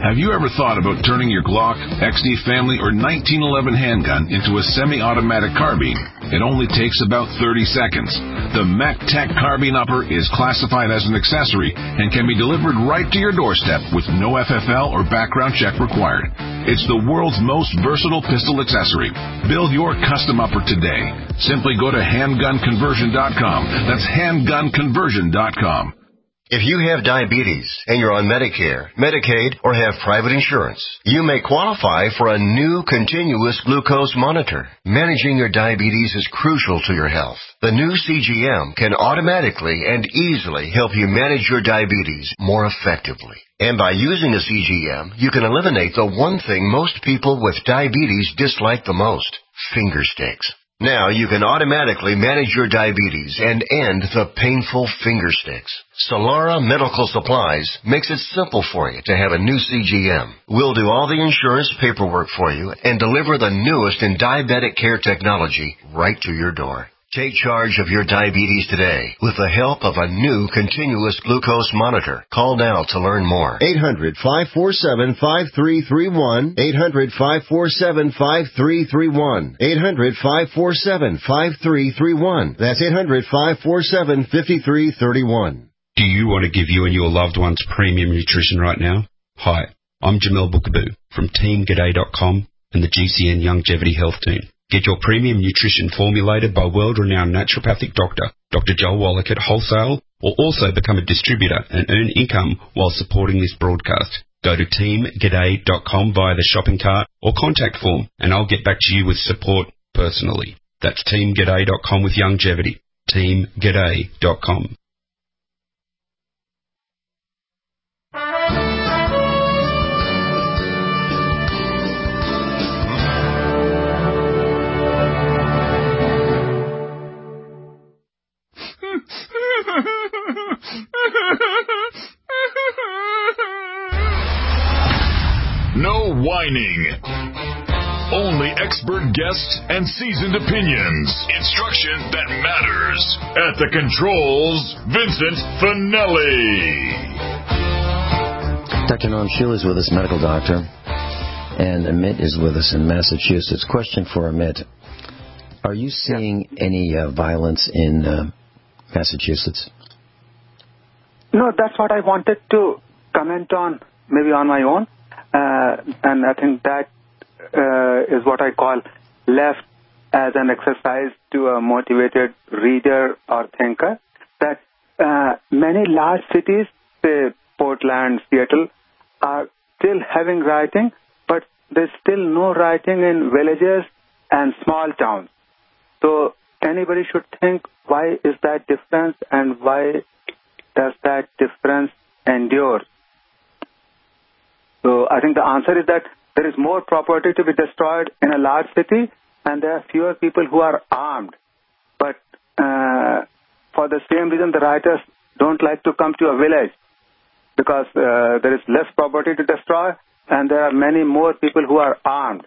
S21: Have you ever thought about turning your Glock, X D Family, or nineteen eleven handgun into a semi-automatic carbine? It only takes about thirty seconds. The MacTech Carbine Upper is classified as an accessory and can be delivered right to your doorstep with no F F L or background check required. It's the world's most versatile pistol accessory. Build your custom upper today. Simply go to handgun conversion dot com. That's handgun conversion dot com.
S22: If you have diabetes and you're on Medicare, Medicaid, or have private insurance, you may qualify for a new continuous glucose monitor. Managing your diabetes is crucial to your health. The new C G M can automatically and easily help you manage your diabetes more effectively. And by using the C G M, you can eliminate the one thing most people with diabetes dislike the most, finger sticks. Now you can automatically manage your diabetes and end the painful finger sticks. Solara Medical Supplies makes it simple for you to have a new C G M. We'll do all the insurance paperwork for you and deliver the newest in diabetic care technology right to your door. Take charge of your diabetes today with the help of a new continuous glucose monitor. Call now to learn more.
S23: eight hundred, five four seven, five three three one. eight hundred, five four seven, five three three one. eight hundred, five four seven, five three three one. That's eight hundred, five four seven, five three three one.
S24: Do you want to give you and your loved ones premium nutrition right now? Hi, I'm Jamel Bookaboo from Team G'day dot com and the G C N Longevity Health Team. Get your premium nutrition formulated by world-renowned naturopathic doctor, Doctor Joel Wallach at wholesale, or also become a distributor and earn income while supporting this broadcast. Go to Team G'day dot com via the shopping cart or contact form, and I'll get back to you with support personally. That's Team G'day dot com with Longevity. Team G'day dot com.
S2: No whining. Only expert guests and seasoned opinions. Instruction that matters. At the controls, Vincent Finelli.
S3: Doctor Norm Shealy is with us, medical doctor. And Amit is with us in Massachusetts. Question for Amit. Are you seeing yeah. any uh, violence in uh, Massachusetts?
S10: No, that's what I wanted to comment on, maybe on my own. Uh, and I think that uh, is what I call left as an exercise to a motivated reader or thinker, that uh, many large cities, say Portland, Seattle, are still having rioting, but there's still no rioting in villages and small towns. So anybody should think, why is that difference and why does that difference endure? So I think the answer is that there is more property to be destroyed in a large city, and there are fewer people who are armed. But uh, for the same reason, the rioters don't like to come to a village, because uh, there is less property to destroy, and there are many more people who are armed.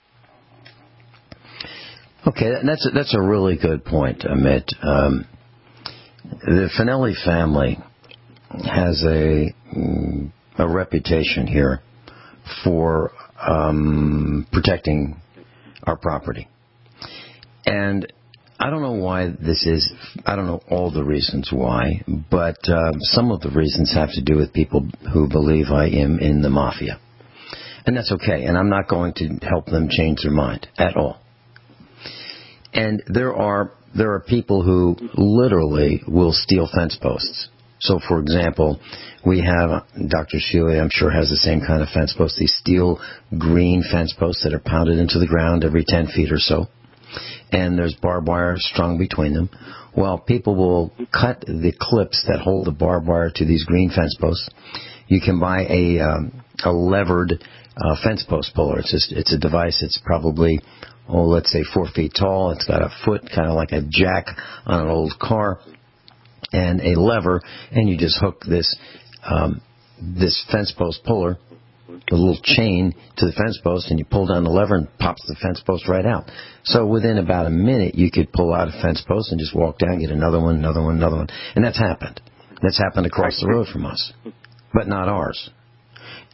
S3: Okay, that's a, that's a really good point, Amit. Um, the Finelli family has a a reputation here for um, protecting our property. And I don't know why this is. I don't know all the reasons why, but uh, some of the reasons have to do with people who believe I am in the mafia. And that's okay, and I'm not going to help them change their mind at all. And there are there are people who literally will steal fence posts. So, for example, we have, Doctor Shealy, I'm sure, has the same kind of fence posts, these steel green fence posts that are pounded into the ground every ten feet or so. And there's barbed wire strung between them. Well, people will cut the clips that hold the barbed wire to these green fence posts. You can buy a, um, a levered uh, fence post puller. It's just, it's a device that's probably, oh, let's say four feet tall. It's got a foot, kind of like a jack on an old car, and a lever, and you just hook this um, this fence post puller, a little chain to the fence post, and you pull down the lever and pops the fence post right out. So within about a minute, you could pull out a fence post and just walk down, get another one, another one, another one. And that's happened. That's happened across the road from us, but not ours.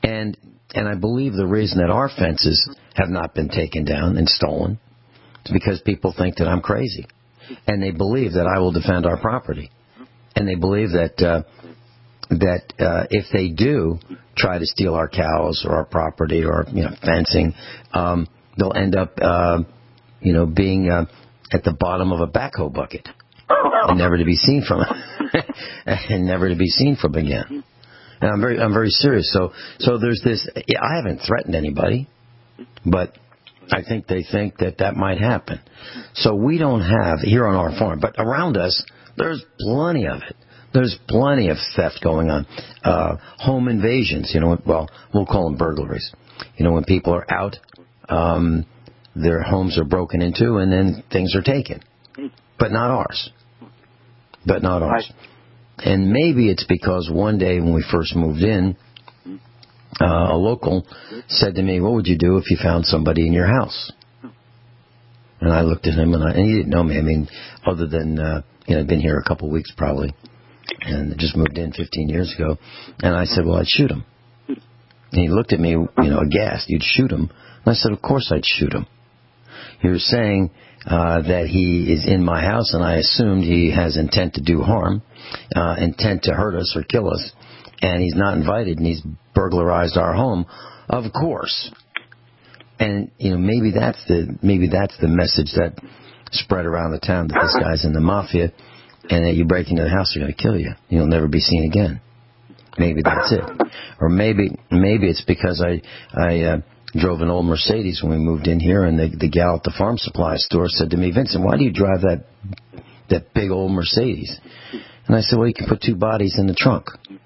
S3: And and I believe the reason that our fences have not been taken down and stolen is because people think that I'm crazy. And they believe that I will defend our property. And they believe that uh, that uh, if they do try to steal our cows or our property or, you know, fencing, um, they'll end up, uh, you know, being uh, at the bottom of a backhoe bucket and never to be seen from and never to be seen from again. And I'm very, I'm very serious. So, so there's this. I haven't threatened anybody, but I think they think that that might happen. So we don't have here on our farm, but around us, there's plenty of it. There's plenty of theft going on. Uh, home invasions, you know, well, we'll call them burglaries. You know, when people are out, um, their homes are broken into and then things are taken. But not ours. But not ours. And maybe it's because one day when we first moved in, uh, a local said to me, what would you do if you found somebody in your house? And I looked at him, and, I, and he didn't know me. I mean, other than, uh, you know, I'd been here a couple of weeks probably, and just moved in fifteen years ago. And I said, well, I'd shoot him. And he looked at me, you know, aghast. You'd shoot him? And I said, of course I'd shoot him. He was saying uh, that he is in my house, and I assumed he has intent to do harm, uh, intent to hurt us or kill us, and he's not invited, and he's burglarized our home. Of course. And, you know, maybe that's the maybe that's the message that spread around the town, that this guy's in the mafia, and that you break into the house, they're going to kill you. You'll never be seen again. Maybe that's it. Or maybe maybe it's because I I uh, drove an old Mercedes when we moved in here, and the, the gal at the farm supply store said to me, Vincent, why do you drive that that big old Mercedes? And I said, well, you can put two bodies in the trunk.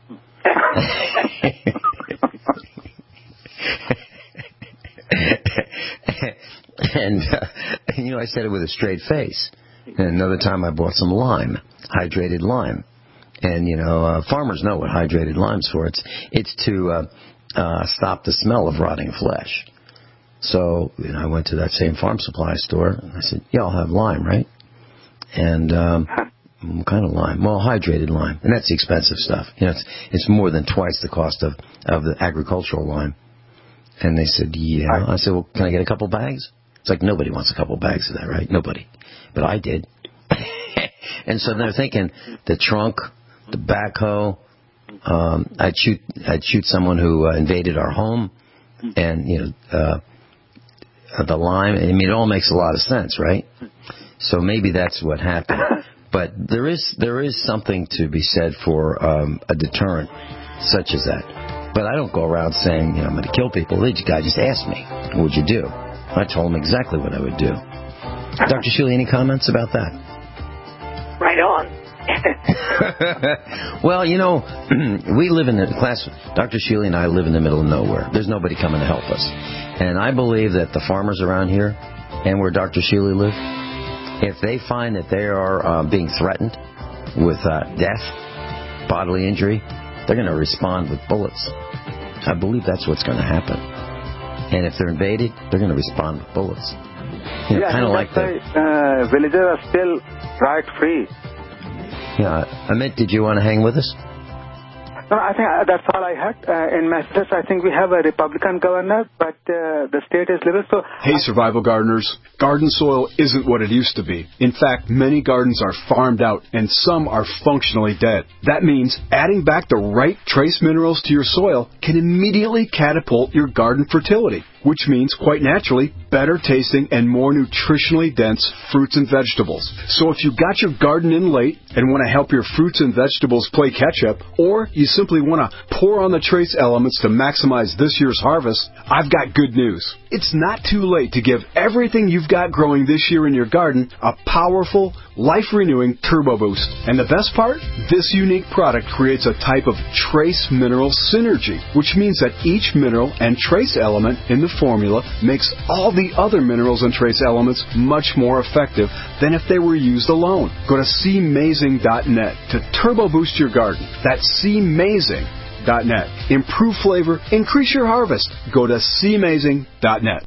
S3: and, uh, and, you know, I said it with a straight face. And another time I bought some lime, hydrated lime. And, you know, uh, farmers know what hydrated lime's for. It's it's to uh, uh, stop the smell of rotting flesh. So, you know, I went to that same farm supply store, and I said, yeah, I'll have lime, right? And um, what kind of lime? Well, hydrated lime. And that's the expensive stuff. You know, it's, it's more than twice the cost of, of the agricultural lime. And they said, yeah. I said, well, can I get a couple bags? It's like nobody wants a couple bags of that, right? Nobody. But I did. And so they're thinking the trunk, the backhoe, um, I'd shoot I'd shoot someone who uh, invaded our home, and, you know, uh, the lime. I mean, it all makes a lot of sense, right? So maybe that's what happened. But there is there is something to be said for um, a deterrent such as that. But I don't go around saying, you know, I'm going to kill people. The guy just asked me, what would you do? I told him exactly what I would do. Doctor Sheely, any comments about that?
S4: Right on.
S3: Well, you know, we live in the class, Doctor Sheely and I live in the middle of nowhere. There's nobody coming to help us. And I believe that the farmers around here and where Doctor Sheely live, if they find that they are uh, being threatened with uh, death, bodily injury, they're going to respond with bullets. I believe that's what's going to happen. And if they're invaded, they're going to respond with bullets. You know,
S10: yeah,
S3: kind of like the
S10: uh, villagers are still riot-free.
S3: Yeah, Amit, did you want to hang with us?
S10: No, I think that's all I had. Uh, in Massachusetts, I think we have a Republican governor, but uh, the state is liberal. So,
S7: hey, survival gardeners, garden soil isn't what it used to be. In fact, many gardens are farmed out, and some are functionally dead. That means adding back the right trace minerals to your soil can immediately catapult your garden fertility, which means, quite naturally, better tasting and more nutritionally dense fruits and vegetables. So if you got your garden in late and want to help your fruits and vegetables play catch-up, or you simply want to pour on the trace elements to maximize this year's harvest, I've got good news. It's not too late to give everything you've got growing this year in your garden a powerful, life-renewing turbo boost. And the best part? This unique product creates a type of trace mineral synergy, which means that each mineral and trace element in the formula makes all the other minerals and trace elements much more effective than if they were used alone. Go to C mazing dot net to turbo boost your garden. That's C mazing dot net. Improve flavor, increase your harvest. Go to C mazing dot net.